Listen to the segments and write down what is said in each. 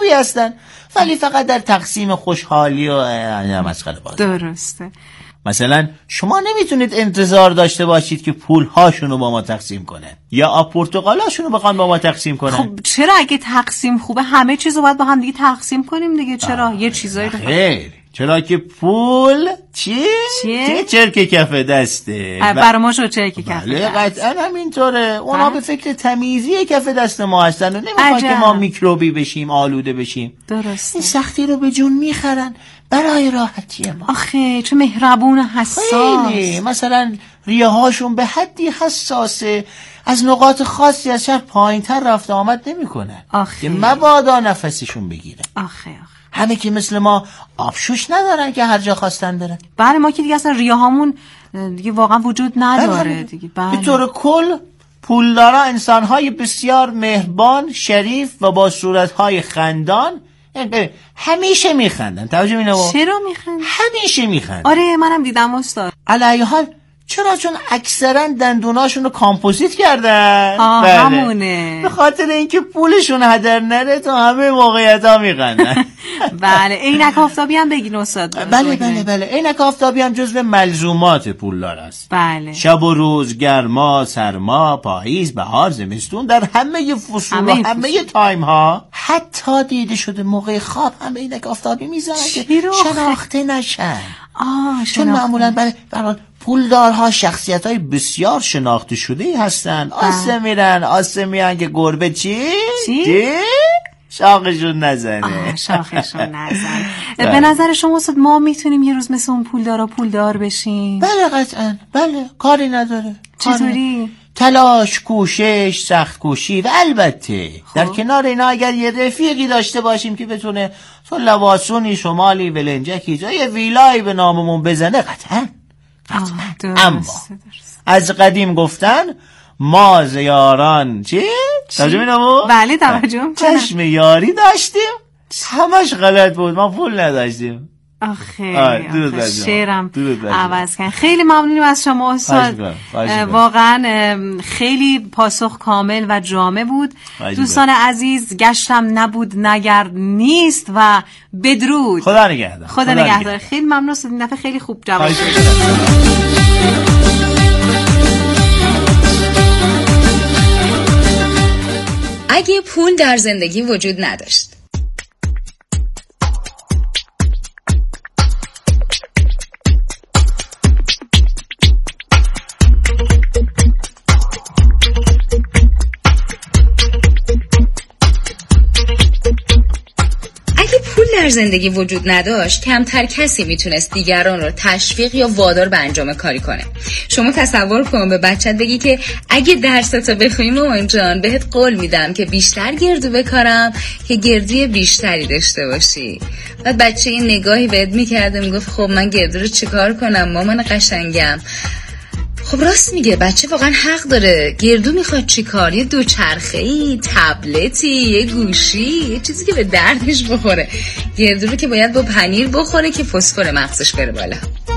خوبی هستن، ولی فقط در تقسیم خوشحالی و مسخره بازی. درسته. مثلا شما نمیتونید انتظار داشته باشید که پولهاشونو با ما تقسیم کنن یا آب پرتقالاشونو بخوان با ما تقسیم کنن. خب چرا اگه تقسیم خوبه همه چیزو باید با هم دیگه تقسیم کنیم دیگه؟ چرا یه چیزایی خیر، چرا که پول چیه؟ چرک کف دسته. برای ما شو چرک کف دست. بله قطعا همینطوره. اونا به فکر تمیزی کف دست ما هستن و نمیخوان که ما میکروبی بشیم، آلوده بشیم. درسته. این سختی رو به جون میخرن برای راحتی ما. آخه چه مهربون و حساس. خیلی. مثلا ریه هاشون به حدی حساسه، از نقاط خاصی از شهر پایین تر رفت آمد نمی کنن که مبادا نفسشون بگیره. آخه همه که مثل ما آبشوش ندارن که هر جا خواستن برن. بله ما که دیگه اصلا ریه هامون دیگه واقعا وجود نداره دیگه. به طور کل پولدارا انسانهای بسیار مهربان، شریف و با صورتهای خندان، همیشه میخندن. توجه می نمو. چرا میخندن؟ همیشه میخندن. آره منم دیدم استاد. علی حال چرا؟ چون اکثرا دندوناشون رو کامپوزیت کردن. بله. همونه. به خاطر اینکه پولشون هدر نره تو همه موقعیت ها میخندن. بله. عینک آفتابی هم بگین استاد. بله عینک آفتابی هم جزو ملزومات پولدار است. بله. شب و روز، گرما، سرما، پاییز، بهار، زمستون، در همه فصول و همه تایم ها، حتی دیده شده موقع خواب هم عینک آفتابی میزنن که شناخته نشن. چون معمولا برای پولدارها شخصیت‌های بسیار شناخته شده هستن. آسه میرن آسه میان که گربه چی؟ شاخشون نزنه. شاخشون نزنه. به نظر شما استاد ما میتونیم یه روز مثل اون پولدارا پولدار بشیم؟ بله قطعا. بله کاری نداره. چطوری؟ تلاش، کوشش، سخت کوشی و البته در کنار اینا اگر یه رفیقی داشته باشیم که بتونه تو لواسونی شمالی ولنجکی جای ویلایی به ناممون بزنه، قطعا. اما از قدیم گفتن ما زیاران توجه می‌نمو؟ بله توجه می‌کنم. چشم یاری داشتیم، همش غلط بود، ما پول نداشتیم. آخه شعرم عوض کن. خیلی ممنونیم از شما استاد. واقعا خیلی پاسخ کامل و جامع بود. دوستان عزیز گشتم نبود نگرد نیست و بدرود. خدا نگهدار. خدا نگهدار. خیلی ممنون استاد، این دفعه خیلی خوب جواب دادید. اگه پول در زندگی وجود نداشت. در زندگی وجود نداشت کمتر کسی میتونست دیگران رو تشویق یا وادار به انجام کاری کنه. شما تصور کن به بچت بگی که اگه درستو بخونی مامان جان بهت قول میدم که بیشتر گردو بکارم که گردوی بیشتری داشته باشی. بعد بچه این نگاهی بهت میکرده میگفت خب من گردو رو چیکار کنم مامان قشنگم؟ خب راست میگه، بچه واقعا حق داره. گردو میخواد چی کار؟ یه دوچرخه‌ای، تبلتی، یه گوشی، یه چیزی که به دردش بخوره. گردو رو که باید با پنیر بخوره که فسفر مغزش بره بالا.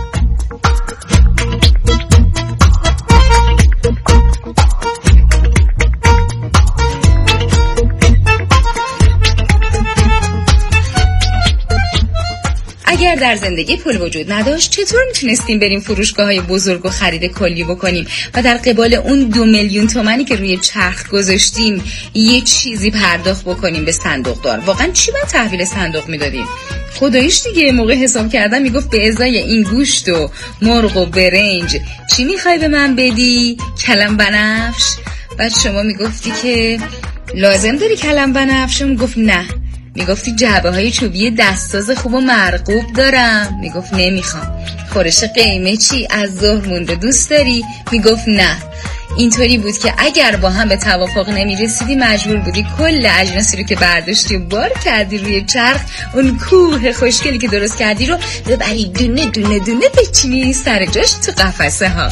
اگر در زندگی پول وجود نداشت چطور میتونستیم بریم فروشگاه‌های بزرگ و خرید کلی بکنیم و در قبال اون 2 میلیون تومانی که روی چرخ گذاشتیم یه چیزی پرداخت بکنیم به صندوقدار؟ واقعا چی باید تحویل صندوق میدادیم؟ خداییش دیگه موقع حساب کردن میگفت به ازای این گوشت و مرغ و برنج چی میخوای به من بدی؟ کلم بنفش. بعد شما میگفتی که لازم داری کلم بنفش؟ میگفت نه. میگفتی جعبه های چوبی دستاز خوب و مرغوب دارم؟ میگفت نمیخوام. خورش قیمه چی از ظهر مونده دوست داری؟ میگفت نه. اینطوری بود که اگر با هم به توافق نمیرسیدی مجبور بودی کل اجناسی رو که برداشتی و بار کردی روی چرخ اون کوه خوشگلی که درست کردی رو ببری دونه دونه دونه بچینی سر جاش تو قفسه ها.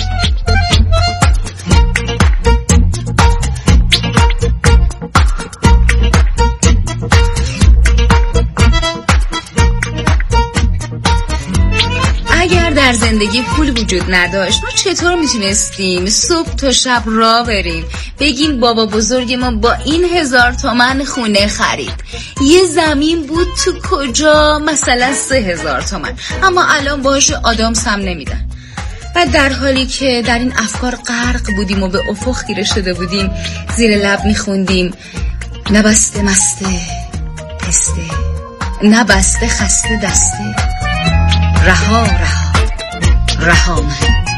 در در زندگی پول وجود نداشت ما چطور میتونستیم صبح تا شب راه بریم بگیم بابا بزرگ ما با این 1000 تومن خونه خرید، یه زمین بود تو کجا مثلا 3000 تومن، اما الان باهاش آدامس هم نمیدن. و در حالی که در این افکار غرق بودیم و به افق خیره شده بودیم زیر لب میخوندیم نبسته مسته پسته، نبسته خسته دسته، رها رها رها من.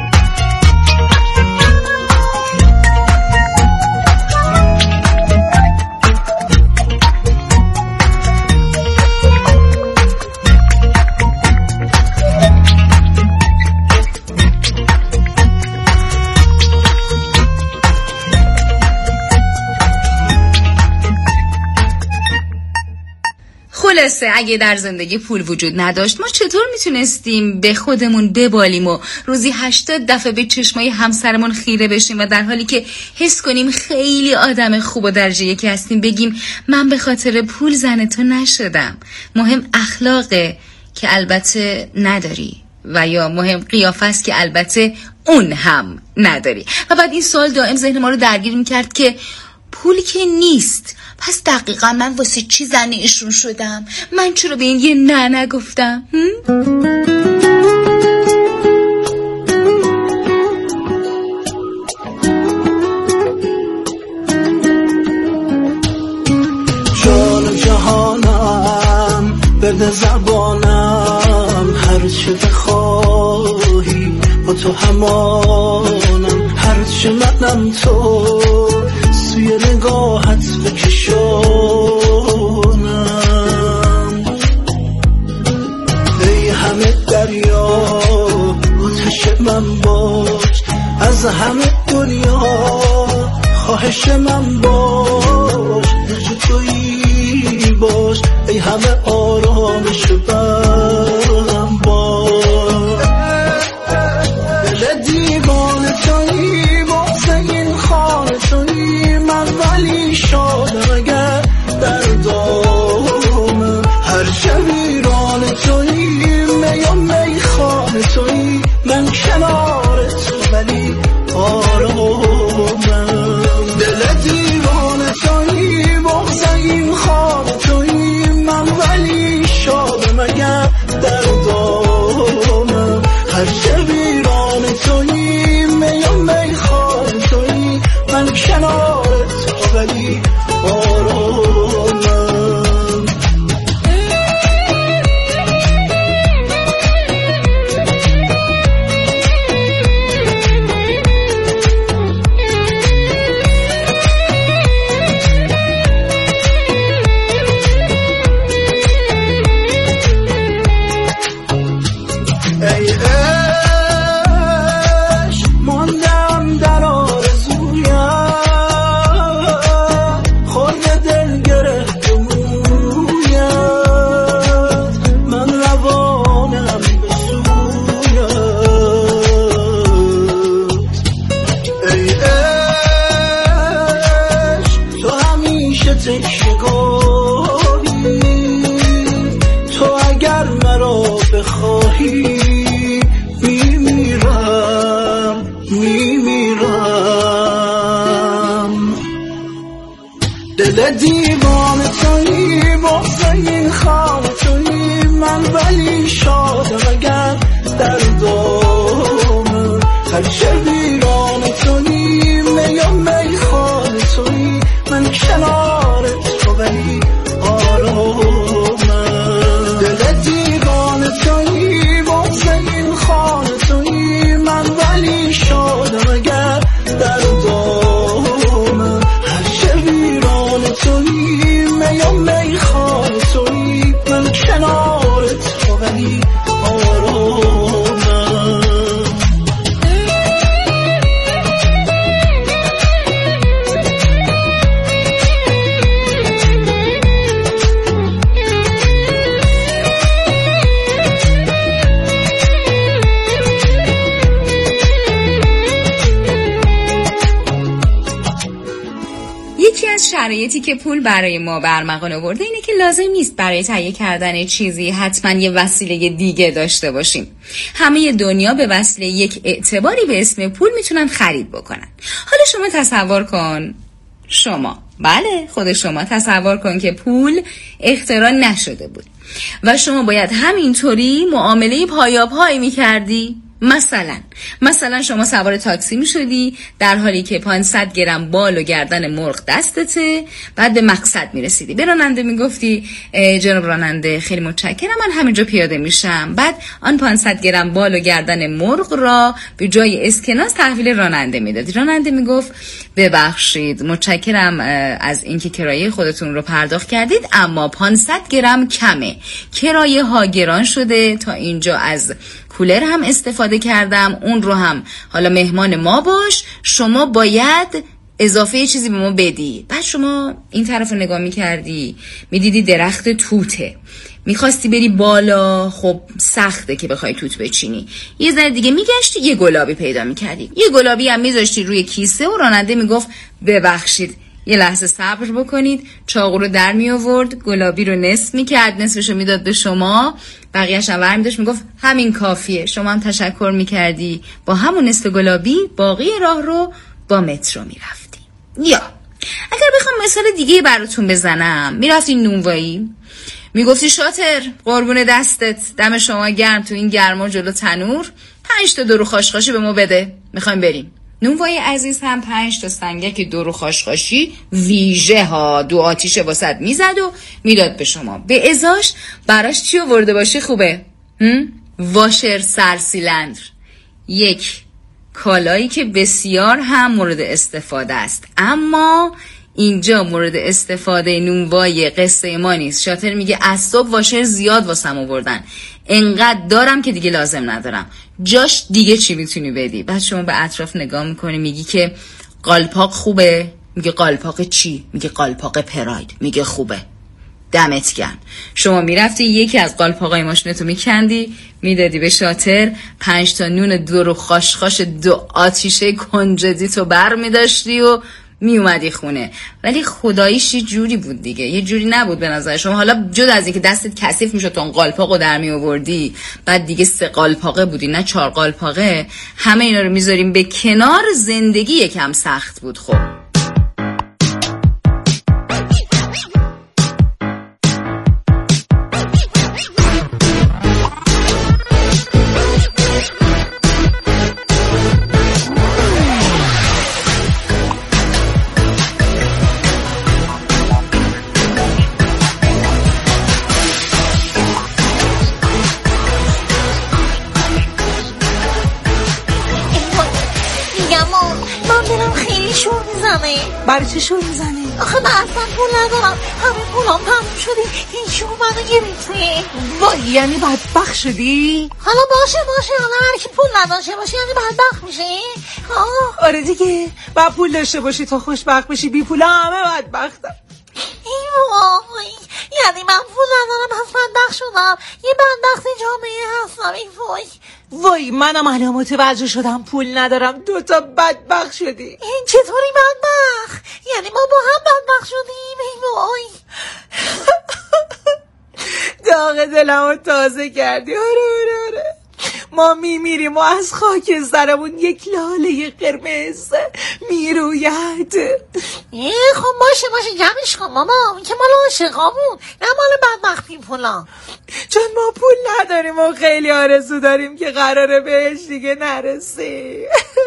خلاصه اگه در زندگی پول وجود نداشت ما چطور میتونستیم به خودمون ببالیم و روزی 80 دفعه به چشمای همسرمون خیره بشیم و در حالی که حس کنیم خیلی آدم خوب و درجه یکی هستیم بگیم من به خاطر پول زن تو نشدم، مهم اخلاقه که البته نداری، و یا مهم قیافه است که البته اون هم نداری. و بعد این سوال دائم ذهن ما رو درگیر میکرد که پول که نیست پس دقیقا من واسه چی زن ایشون شدم؟ من چرا به این یه نه نگفتم؟ جان جهانم برد زبانم هر چه بخواهی با تو همانم، هر چه منم تو سوی نگاهت بکشانم. ای همه دریا آتش من باش، از همه دنیا خواهش من باش، نجات تویی باش، ای همه آرامش برم باش. دل دیوانه تویی باز این خانه تویی، من ولی شادم اگر در دامه، هر شب ایران تویی، میم میخانه تویی، من کنار تو ولی آرامم. دل دیوانه تویی باز این خانه تویی، من ولی شادم اگر در دامه، هر شب ایران تویی، میم میخانه تویی، من کنار تو ولی آرامم. ای عشق ماندم در آرزویم، خورد دل گرفت مویت، من روانم به سویت. ای عشق تو همیشه تکشگاهی، تو اگر مرا بخواهی میمیرم. دل دیوانه تویی باز این خانه تویی، من ولی شادم اگر در دامه، هر شب ایران تویی، میم میخانه تویی، من کنار تو ولی آرامم. دل دیوانه تویی باز این خانه تویی، من ولی شادم اگر در دامه، هر شب ایران تویی، میم میخانه تویی، من کنار تو ولی آرامم. شرایطی که پول برای ما برمغان آورده اینه که لازم نیست برای تهیه کردن چیزی حتما یه وسیله دیگه داشته باشیم. همه دنیا به وسیله یک اعتباری به اسم پول میتونن خرید بکنن. حالا شما تصور کن، خود شما تصور کن که پول اختراع نشده بود و شما باید همینطوری معامله پایاپای میکردی. مثلا شما سوار تاکسی میشدی در حالی که 500 گرم بال و گردن مرغ دستته. بعد به مقصد میرسیدی، به راننده میگفتی جناب راننده خیلی متشکرم، من همینجا پیاده میشم. بعد آن 500 گرم بال و گردن مرغ را به جای اسکناس تحویل راننده میدادی. راننده میگفت ببخشید متشکرم از اینکه کرایه خودتون رو پرداخت کردید، اما 500 گرم کمه، کرایه ها گران شده، تا اینجا از کولر هم استفاده کردم، اون رو هم حالا مهمان ما باش، شما باید اضافه چیزی به ما بدی. بعد شما این طرف رو نگاه میکردی، میدیدی درخت توته، میخواستی بری بالا، خب سخته که بخوای توت بچینی. یه ذره دیگه میگشتی یه گلابی پیدا میکردی، یه گلابی هم میذاشتی روی کیسه و راننده میگفت ببخشید یه لحظه صبر بکنید، چاقو رو در می آورد، گلابی رو نصف میکرد، نصفشو میداد به شما، بقیه‌اش هم ور می‌داشت، میگفت همین کافیه. شما هم تشکر میکردی، با همون نصف گلابی باقی راه رو با مترو میرفتی. یا اگر بخوام مثال دیگه براتون بزنم، میرفتی نونوایی، میگفتی شاطر قربون دستت، دم شما گرم، تو این گرما جلو تنور 5 تا دورو خاشخاشی به ما بده، میخوایم بریم. نونوایی عزیز هم 5 تا سنگک دورو خاشخاشی ویژه ها 2 آتیشه واسط میزد و میداد به شما. به ازاش براش چی آورده باشه خوبه؟ واشر سرسیلندر، یک کالایی که بسیار هم مورد استفاده است، اما اینجا مورد استفاده نونوای قصه ما نیست. شاطر میگه از صبح واشر زیاد واسم آوردن، انقدر دارم که دیگه لازم ندارم، جاش دیگه چی میتونی بدی؟ بعد شما به اطراف نگاه میکنی، میگی که قالپاق خوبه، میگه قالپاق چی؟ میگه قالپاق پراید، میگه خوبه، دمت گرم. شما میرفتی یکی از قالپاقای ماشینتو میکندی، میدادی به شاطر، 5 تا نون دورو خاشخاش 2 آتیشه کنجدی تو بر میداشتی و می اومدی خونه. ولی خداییش یه جوری بود دیگه، یه جوری نبود به نظر شما. حالا جدا از اینکه دستت کثیف میشد، اون قالپاقو در می آوردی، بعد دیگه 3 قالپاقه بودی نه 4 قالپاقه، همه اینا رو میذاریم به کنار، زندگی یکم سخت بود. خب برای چه شور میزنه؟ آخه من اصلا پول ندارم، همه پولام تموم شده، هیچ منو گرفته. وای یعنی بدبخت شدی؟ حالا باشه حالا هر کی پول نداشته باشه یعنی بدبخت میشه؟ آره دیگه، باید پول داشته باشی تا خوشبخت بشی، بی پولا همه بدبختم. ای وای، یعنی من پول ندارم پس بدبخت شدم، یه بدبخت جامعه هستم. ای وای منم الان متوجه شدم پول ندارم، 2 تا بدبخت شدی. این چطوری بدبخت؟ یعنی ما با هم بدبخت شدیم؟ ای وای داغ دلمو تازه کردی. آره ما میمیریم و از خاک سرمون یک لاله قرمز میروید. خب باشه جمعش کن ماما، این که مال عاشقامون نه مال بدبختی پولا. چون ما پول نداریم و خیلی آرزو داریم که قراره بهش دیگه نرسی.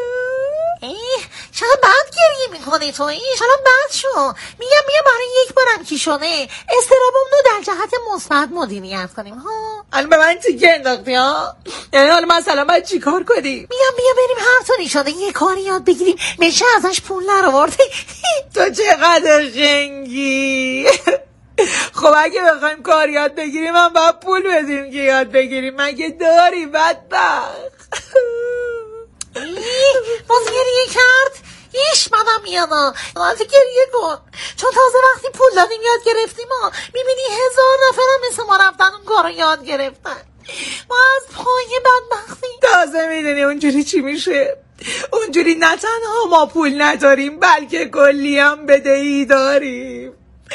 چرا بد گریه میکنی تو؟ چرا بد شو؟ میگم برای یک بارم کی شده استرابم رو در جهت مثبت مدیریت کنیم ها. الان به من تیکه انداختی ها؟ یعنی حالا مثلا باید چی کار کنیم؟ میگم بیا بریم هر طوری شده یه کاری یاد بگیریم بشه ازش پول نرآورده. تو چقدر خنگی. خب اگه بخوایم کار یاد بگیریم هم باید پول بدیم که یاد بگیریم، مگه داری بدبخت؟ باز گریه کرد؟ ایش منم میادم باید گریه کن، چون تازه وقتی پول دادیم یاد گرفتیم ها، میبینی 1000 نفرم مثل ما رفتن اون کار رو یاد گرفتن. ما از پای بدبختی تازه میدونی اونجوری چی میشه. اونجوری نه تنها ما پول نداریم بلکه کلی هم بدهی داریم.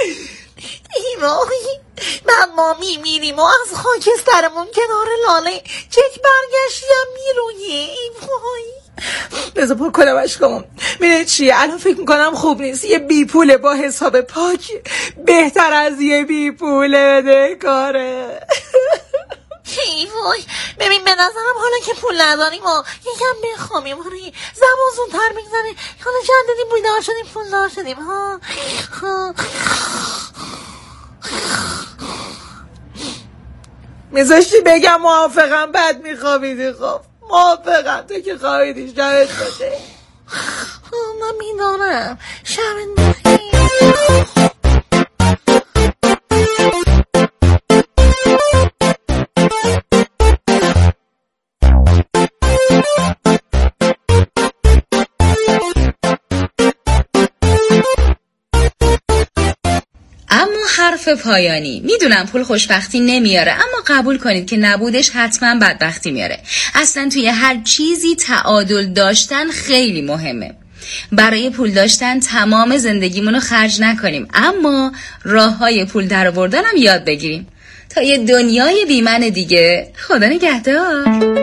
ایوای بعد ما میمیریم و از خاکسترمون کنار لاله چک برگشتی هم میرویه. ایوای بذار پا کنمش کنم. میدونی چیه الان فکر میکنم خوب نیست یه بی پول با حساب پاک بهتر از یه بی پول بدهکاره. وای ببین به نظرم حالا که پول نداریم و یکم بخوامیم زمان زودتر میگذره. حالا چند دیدیم بیدار شدیم پولدار شدیم ها. میذاشتی بگم موافقم بعد میخوابیدی. خب موافقم تو که خوابیدی شبت باشه. من میدانم شبت بخیر. حرف پایانی. میدونم پول خوشبختی نمیاره اما قبول کنید که نبودش حتما بدبختی میاره. اصلا توی هر چیزی تعادل داشتن خیلی مهمه. برای پول داشتن تمام زندگیمونو خرج نکنیم اما راههای پول درآوردن هم یاد بگیریم. تا یه دنیای بی‌من دیگه. خدا نگهدار.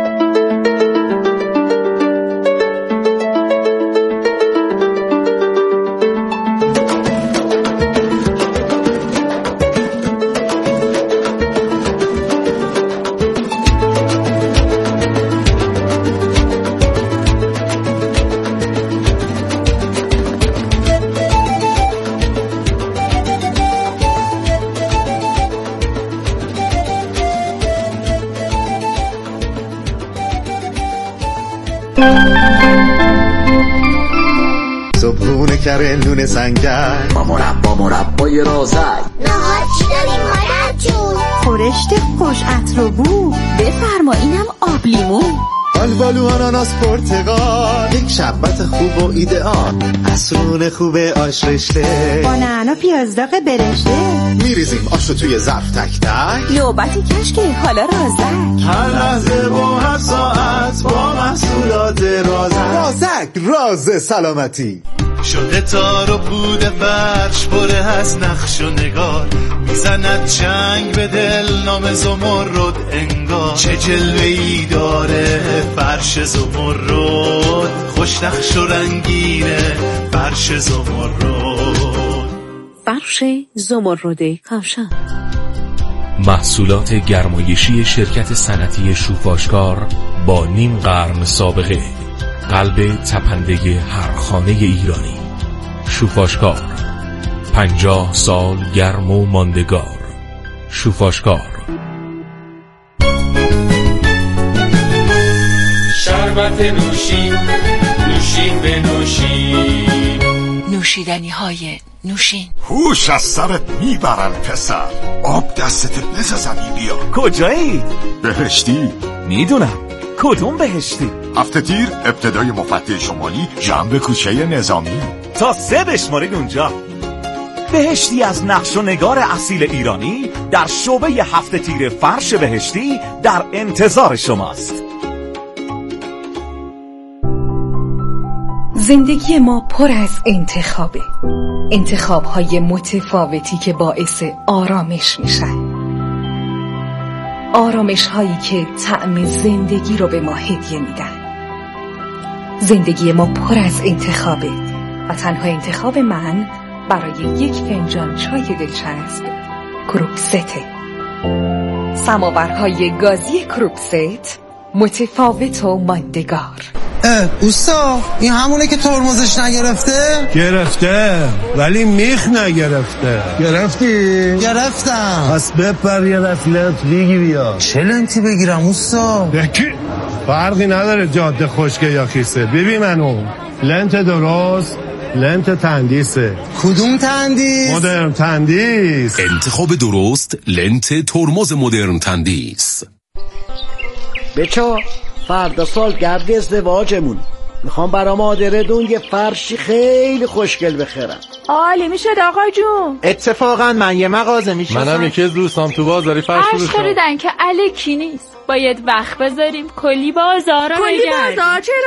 صبحونه کره نون سنگر با مربای رازک نهار چی داریم مادر جون؟ خورشت خوش عطر و بو بفرما اینم آب لیمو آلبالو آناناس پرتقال یک شربت خوب و ایدئال عصرون خوب آش رشته با نعنا پیاز داغ برشته میریزیم آش رو توی ظرف تک تک نوبتی کشکی حالا رازک هر لحظه و هر ساعت با محصولات رازک راز سلامتی شده تار و پود فرش پره از نقش و نگار میزند چنگ به دل نام زمرد انگار چه جلوه‌ای داره فرش زمرد خوش نقش و رنگینه فرش زمرد فرش زمرد کاشان محصولات گرمایشی شرکت صنعتی شوفاشکار با نیم قرن سابقه قلب تپنده هر خانه ایرانی شوفاشکار 50 سال گرم و ماندگار شوفاشکار شربت نوشین نوشین به نوشین نوشیدنی های نوشین هوش از سرت میبرن پسر آب دستت بزنی بیا کجایی؟ بهشتی میدونم کدوم بهشتی؟ هفته تیر ابتدای مفتح شمالی جنب کوچه نظامی تا 3 بشمارید اونجا بهشتی از نقش و نگار اصیل ایرانی در شعبه هفته تیر فرش بهشتی در انتظار شماست. زندگی ما پر از انتخابه انتخاب‌های متفاوتی که باعث آرامش میشن آرامش هایی که طعم زندگی رو به ما هدیه میدن زندگی ما پر از انتخابه و تنها انتخاب من برای یک فنجان چای دلچسب کروکسته سماورهای گازی کروکست متفاوت و ماندگار اوستا این همونه که ترمزش نگرفته؟ گرفته ولی میخ نگرفته. گرفتی؟ گرفتم. پس بپر یه رفلت بگی بیا. چه لنتی بگیرم اوستا؟ بکی فرقی نداره جاده خشکه یا خیسه. ببین منو لنت درست لنت تندیسه. کدوم تندیس؟ مدرن تندیس. انتخاب درست لنت ترمز مدرن تندیس. بچا فردا سالگرد ازدواجمون میخوام برا مادرتون یه فرشی خیلی خوشگل بخرم. عالی میشه آقا جون. اتفاقا من یه مغازه میشناسم. منم یکی از دوستام تو بازاری فرش فروشم. خریدن که الکی نیست. باید وقت بذاریم کلی بازارا کلی بازار چرا؟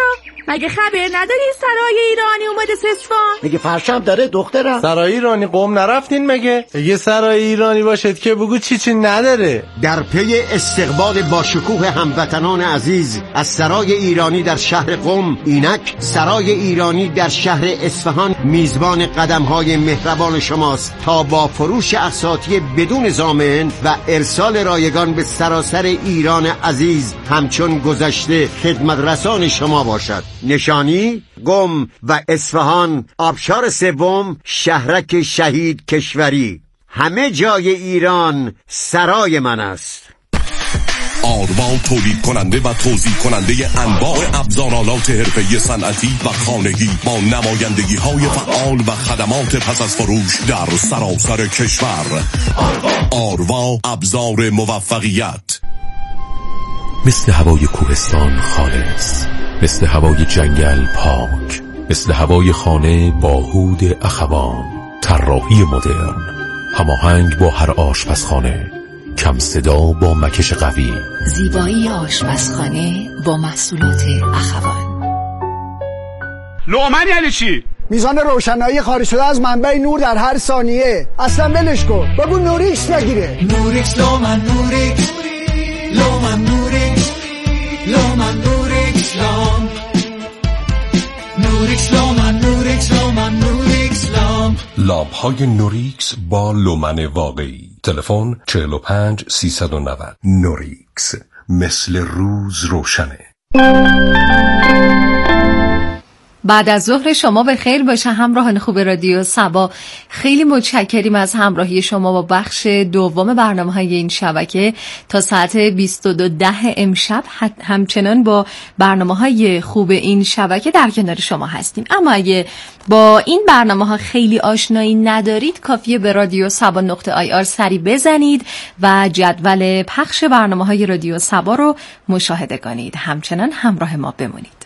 مگه خبر نداری سرای ایرانی اومده سسفان؟ میگه فرشم داره دخترم. سرای ایرانی قم نرفتین مگه؟ یه سرای ایرانی باشد که بگو چی نداره. در پی استقبال با شکوه هموطنان عزیز از سرای ایرانی در شهر قم، اینک سرای ایرانی در شهر اصفهان میزبان قدم‌های مهربان شماست تا با فروش اساطی بدون ضامن و ارسال رایگان به سراسر ایران عزیز همچون گذشته خدمت رسان شما باشد. نشانی قم و اصفهان، آبشار سوم، شهرک شهید کشوری. همه جای ایران سرای من است. آروا تولید کننده و توزیع کننده انواع ابزارالات حرفه‌ای صنعتی و خانگی با نمایندگی های فعال و خدمات پس از فروش در سراسر کشور. آروا ابزار موفقیت. مثل هوای کوهستان خالص، مثل هوای جنگل پاک، مثل هوای خانه با هود اخوان. طراحی مدرن، هماهنگ با هر آشپزخانه، کم صدا با مکش قوی. زیبایی آشپزخانه با محصولات اخوان. لومن یعنی چی؟ میزان روشنایی خارج شده از منبع نور در هر ثانیه. اصلا ولش کن، بگو نوریکس بگیره. نوریکس لومن نوریکس، لومن نوریکس، لومن نوریکس لام، نوریکس لومن نوریکس، لومن نوریکس لام. لامپ های نوریکس با لومن واقعی. تلفن 45 390. نوریکس، مثل روز روشنه. بعد از ظهر شما به خیر باشه همراهان خوب رادیو صبا. خیلی متشکریم از همراهی شما با بخش دوم برنامه‌های این شبکه. تا ساعت 22:10 امشب همچنان با برنامه‌های خوب این شبکه در کنار شما هستیم. اما اگه با این برنامه‌ها خیلی آشنایی ندارید، کافیه به رادیو صبا.ir سری بزنید و جدول پخش برنامه‌های رادیو صبا رو مشاهده کنید. همچنان همراه ما بمونید.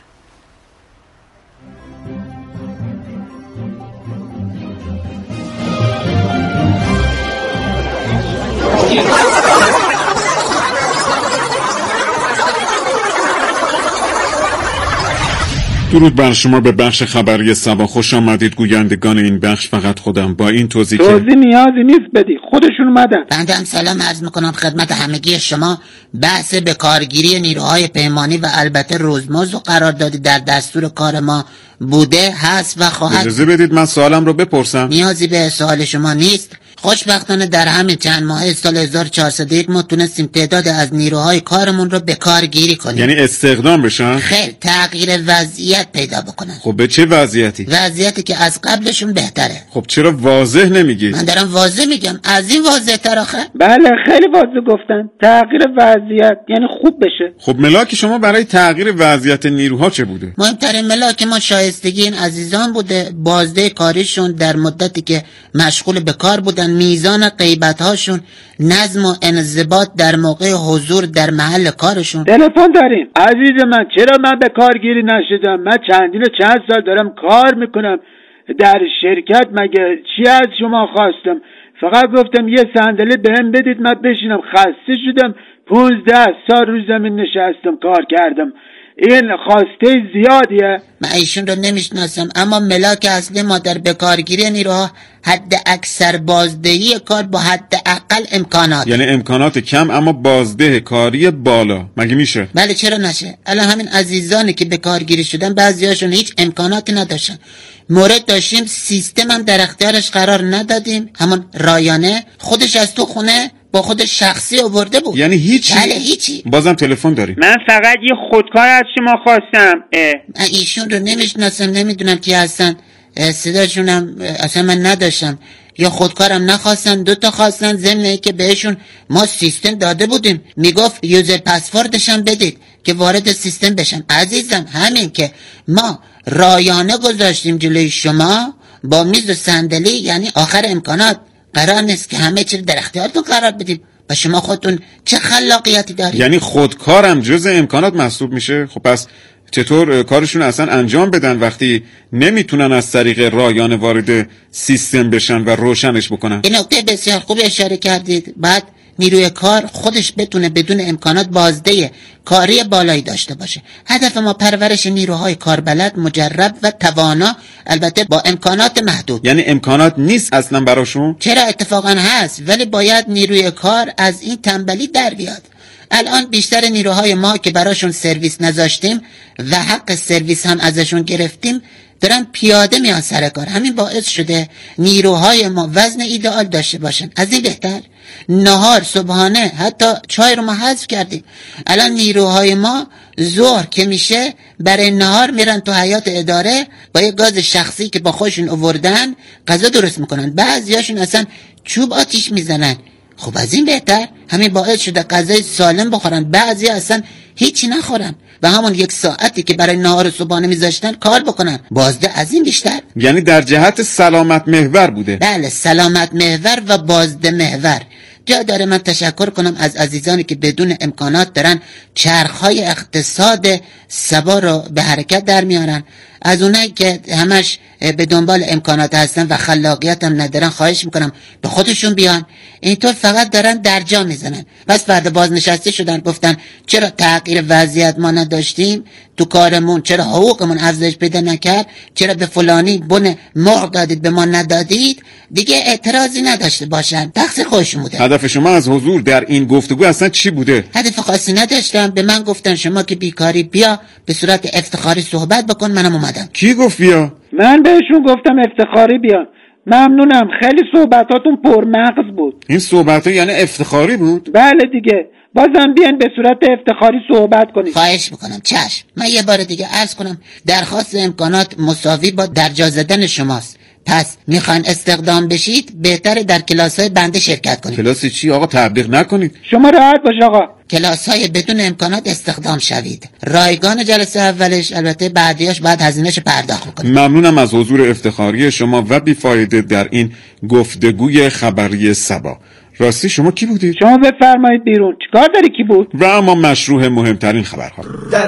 درود بر شما به بخش خبری صبا. خوش آمدید. گویندگان این بخش فقط خودم. با این توضیح نیازی نیست بدی، خودشون اومدن. بنده هم سلام عرض میکنم خدمت همگی شما. بحث به کارگیری نیروهای پیمانی و البته روزمزد و قراردادی در دستور کار ما بوده، هست و خواهد. اجازه بدید من سوالم رو بپرسم. نیازی به سوال شما نیست. خوشبختانه در همین چند ماه سال 1401 ما تونستیم تعداد از نیروهای کارمون رو به کار گیری کنیم. یعنی استخدام بشن؟ خیر، تغییر وضعیت پیدا بکنن. خب به چه وضعیتی؟ وضعیتی که از قبلشون بهتره. خب چرا واضح نمیگی؟ من دارم واضح میگم. از این واضح تر آخه؟ بله خیلی واضح گفتن. تغییر وضعیت یعنی خوب بشه. خب ملاک شما برای تغییر وضعیت نیروها چه بوده؟ مهمترین ملاک ما شایستگی این عزیزان بوده، بازده کاریشون در مدتی که مشغول به کار بودن، میزان غیبت‌هاشون، نظم و انضباط در موقع حضور در محل کارشون. تلفن داریم. عزیز من چرا من به کارگیری نشدم؟ من چند سال دارم کار میکنم در شرکت. مگه چی از شما خواستم؟ فقط گفتم یه صندلی بهم بدید من بشینم. خسته شدم، 15 سال رو زمین نشستم کار کردم. این خواسته زیادیه. من ایشون رو نمیشناسم، اما ملاک اصلی ما در بکارگیری نیروها حد اکثر بازدهی کار با حد اقل امکانات. یعنی امکانات کم اما بازده کاری بالا. مگه میشه؟ بله چرا نشه. الان همین عزیزانی که بکارگیری شدن بعضیاشون هیچ امکاناتی نداشتن. مورد داشتیم سیستم هم در اختیارش قرار ندادیم، همون رایانه خودش از تو خونه با خود شخصی آورده بود. یعنی هیچی؟ بله هیچی. بازم تلفن داری؟ من فقط یه خودکار از شما خواستم. من ایشون رو نمیشناسم، نمیدونم کی هستن، صداشون هم اصلا من نداشتم. یا خودکارم نخواستن، 2 تا خواستن، ضمن که بهشون ما سیستم داده بودیم، میگفت یوزر پسوردش هم بدید که وارد سیستم بشن. عزیزم همین که ما رایانه گذاشتیم جلوی شما با میز و صندلی، یعنی آخر امکانات. قرار نیست که همه چیز در اختیارتون قرار بدیم و شما خودتون چه خلاقیتی دارید. یعنی خودکارم جز امکانات محسوب میشه؟ خب پس چطور کارشون اصلا انجام بدن وقتی نمیتونن از طریق رایانه وارد سیستم بشن و روشنش بکنن؟ این نکته بسیار خوب اشاره کردید. بعد نیروی کار خودش بتونه بدون امکانات بازده کاری بالایی داشته باشه. هدف ما پرورش نیروهای کاربلد، مجرب و توانا، البته با امکانات محدود. یعنی امکانات نیست اصلا براشون؟ چرا، اتفاقا هست، ولی باید نیروی کار از این تنبلی در بیاد. الان بیشتر نیروهای ما که براشون سرویس نذاشتیم و حق سرویس هم ازشون گرفتیم دارن پیاده میان سر کار. همین باعث شده نیروهای ما وزن ایدئال داشته باشن. از این بهتر نهار، صبحانه، حتی چای رو ما حذف کردیم. الان نیروهای ما ظهر که میشه برای نهار میرن تو حیاط اداره با یه گاز شخصی که با خودشون آوردن غذا درست میکنن. بعضیاشون اصلا چوب آتیش میزنن. خب از این بهتر همین باعث شده غذای سالم بخورن. بعضی اصلا هیچی نخورن و همون 1 ساعتی که برای نهار صبحانه میذاشتن کار بکنن. بازده از این بیشتر. یعنی در جهت سلامت محور بوده. بله، سلامت محور و بازده محور. جا داره من تشکر کنم از عزیزانی که بدون امکانات دارن چرخهای اقتصاد سبا رو به حرکت در میارن. از اونایی که همش به دنبال امکانات هستن و خلاقیت هم ندارن خواهش میکنم به خودشون بیان. اینطور فقط دارن درجا میزنن. بس بعد بازنشسته شدن گفتن چرا تغییر وضعیت ما نداشتیم تو کارمون، چرا حقوقمون افزایش پیدا نکرد، چرا به فلانی بن مرغ دادید به ما ندادید. دیگه اعتراضی نداشته باشن، تقصیر خودشون بوده. هدف شما از حضور در این گفتگو اصلا چی بوده؟ هدف خاصی نداشتم. به من گفتن شما که بیکاری بیا به صورت افتخاری صحبت بکن. منم اومدم. کی گفت بیا؟ من بهشون گفتم افتخاری بیا. ممنونم، خیلی صحبتاتون پرمغز بود. این صحبت‌ها یعنی افتخاری بود؟ بله دیگه، بازم بیان به صورت افتخاری صحبت کنید. خواهش میکنم. چشم. من یه بار دیگه عرض کنم درخواست امکانات مساوی با درجا زدن شماست. پس میخواین استخدام بشید بهتره در کلاس‌های بنده شرکت کنید. کلاس چی آقا؟ تبلیغ نکنید. شما راحت باش آقا. کلاس‌های بدون امکانات استخدام شوید. رایگان جلسه اولش، البته بعدیاش باید هزینه‌شو پرداخت کنید. ممنونم از حضور افتخاری شما و بیفایده در این گفتگوی خبری سبا. راستی شما کی بودید؟ شما بفرمایید بیرون. چیکار داری کی بود؟ و اما مشروع مهمترین خبرها.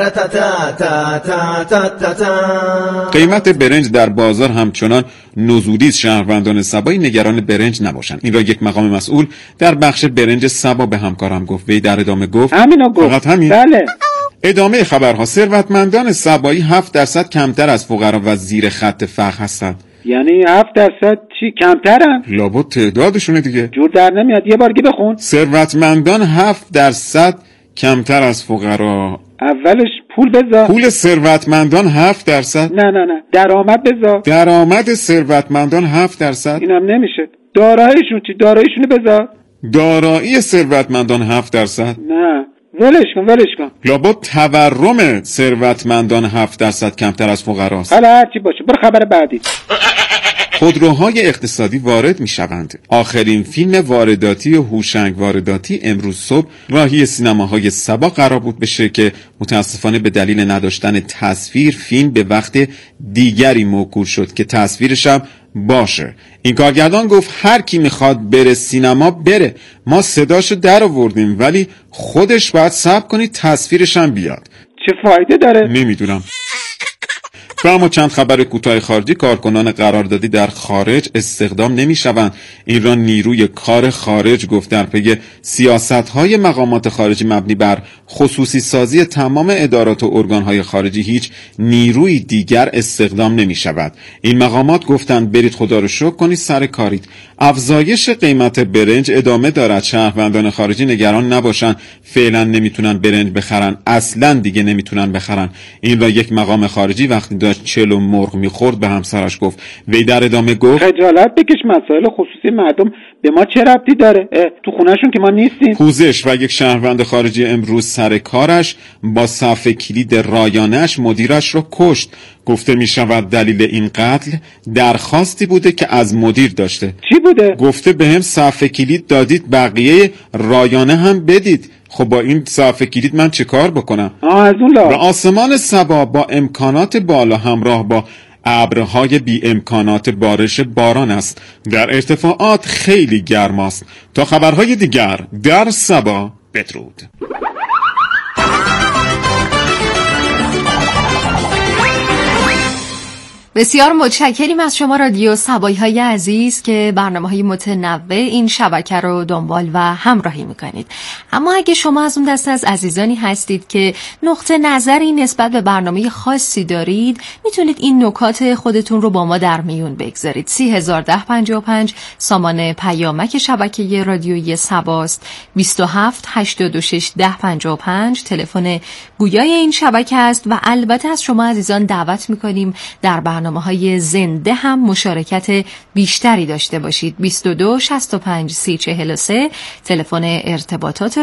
قیمت برنج در بازار همچنان نزولی است. شهروندان سبایی نگران برنج نباشند. این را یک مقام مسئول در بخش برنج سبا به همکارم گفت. وی در ادامه گفت همینو گفت. فقط همین؟ بله. ادامه خبرها. ثروتمندان سبایی 7% کمتر از فقرا و زیر خط فقر هستند. یعنی 7% چی کمترن؟ لابد تعدادشونه دیگه. جور در نمیاد. یه بار دیگه بخون. ثروتمندان 7% کمتر از فقرا. اولش پول بذار. پول ثروتمندان 7%. نه درآمد بذار. درآمد ثروتمندان 7%. اینم نمیشه. داراییشون چی؟ داراییشونو بذار. دارایی ثروتمندان 7%. نه ولش کن. لابد تورم ثروتمندان 7% کمتر از فقراست. حالا هرچی باشه، برو خبر بعدی. خودروهای اقتصادی وارد می شوند. آخرین فیلم وارداتی هوشنگ وارداتی امروز صبح راهی سینماهای سبا قرار بود بشه که متاسفانه به دلیل نداشتن تصویر فیلم به وقت دیگری موکول شد که تصویرش هم باشه. این کارگردان گفت هر کی میخواد بره سینما بره. ما صداشو در آوردیم ولی خودش باید صبر کنید تصویرش هم بیاد. چه فایده داره؟ نمیدونم. و اما چند خبر کوتاه خارجی. کارکنان قراردادی در خارج استخدام نمی‌شوند. این را نیروی کار خارج گفت. در پی سیاست‌های مقامات خارجی مبنی بر خصوصی سازی تمام ادارات و ارگان‌های خارجی هیچ نیروی دیگر استخدام نمی‌شود. این مقامات گفتند برید خدا رو شکر کنید سر کارید. افزایش قیمت برنج ادامه دارد. شهروندان خارجی نگران نباشند. فعلا نمیتونن برنج بخرن. اصلا دیگه نمیتونن بخرن. این را یک مقام خارجی وقتی داشت چلو مرغ میخورد به همسرش گفت. وی در ادامه گفت خجالت بکش، مسائل خصوصی مردم به ما چه ربطی داره؟ تو خونهشون که ما نیستیم. پوزش و یک شهروند خارجی امروز سر کارش با صفحه کلید رایانه‌اش مدیرش را کشت. گفته می شود دلیل این قتل درخواستی بوده که از مدیر داشته. چی بوده؟ گفته بهم صفحه کلید دادید بقیه رایانه هم بدید. خب با این صفحه کلید من چه کار بکنم؟ از اون و آسمان سبا با امکانات بالا همراه با ابرهای بی امکانات بارش باران است. در ارتفاعات خیلی گرم است. تا خبرهای دیگر در سبا بدرود. بسیار متشکریم از شما رادیو سبایی های عزیز که برنامه‌های متنوع این شبکه رو دنبال و همراهی میکنید. اما اگه شما از اون دسته از عزیزانی هستید که نقطه نظری نسبت به برنامه خاصی دارید، میتونید این نکات خودتون رو با ما در میون بگذارید. 301055 سامان پیامک شبکه رادیویی سباست، 27 86 1055 تلفن گویای این شبکه است و البته از شما عزیزان دعوت میکنیم در برنامه‌های زنده هم مشارکت بیشتری داشته باشید. 22 65 30 43 تلفن ارتباطات